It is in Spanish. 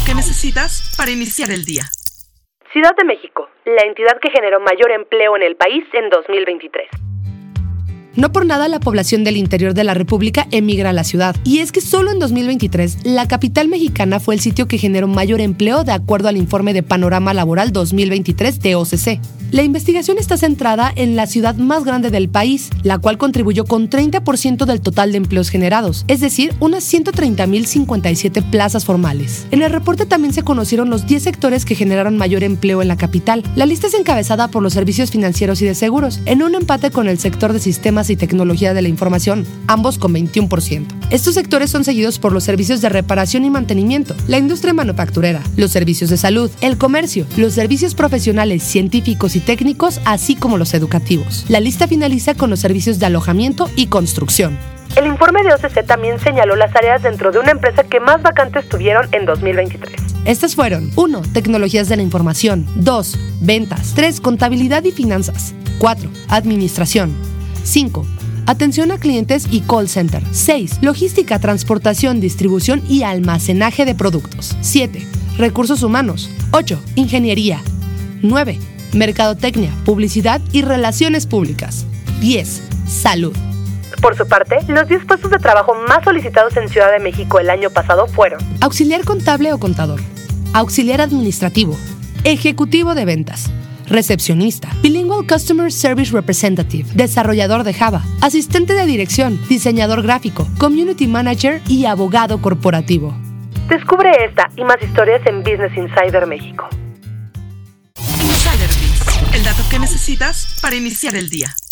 que necesitas para iniciar el día. Ciudad de México, la entidad que generó mayor empleo en el país en 2023. No por nada la población del interior de la República emigra a la ciudad. Y es que solo en 2023, la capital mexicana fue el sitio que generó mayor empleo de acuerdo al informe de Panorama Laboral 2023 de OCC. La investigación está centrada en la ciudad más grande del país, la cual contribuyó con 30% del total de empleos generados, es decir, unas 130.057 plazas formales. En el reporte también se conocieron los 10 sectores que generaron mayor empleo en la capital. La lista es encabezada por los servicios financieros y de seguros, en un empate con el sector de sistemas y tecnología de la información, ambos con 21%. Estos sectores son seguidos por los servicios de reparación y mantenimiento, la industria manufacturera, los servicios de salud, el comercio, los servicios profesionales, científicos y técnicos, así como los educativos. La lista finaliza con los servicios de alojamiento y construcción. El informe de OCC también señaló las áreas dentro de una empresa que más vacantes tuvieron en 2023. Estas fueron 1. Tecnologías de la información, 2. Ventas, 3. Contabilidad y finanzas, 4. Administración, 5. Atención a clientes y call center, 6. Logística, transportación, distribución y almacenaje de productos, 7. Recursos humanos, 8. Ingeniería, 9. Mercadotecnia, publicidad y relaciones públicas, 10. Salud. Por su parte, los 10 puestos de trabajo más solicitados en Ciudad de México el año pasado fueron: auxiliar contable o contador, auxiliar administrativo, ejecutivo de ventas, recepcionista, Bilingual Customer Service Representative, desarrollador de Java, asistente de dirección, diseñador gráfico, community manager y abogado corporativo. Descubre esta y más historias en Business Insider México. Insider Bits, el dato que necesitas para iniciar el día.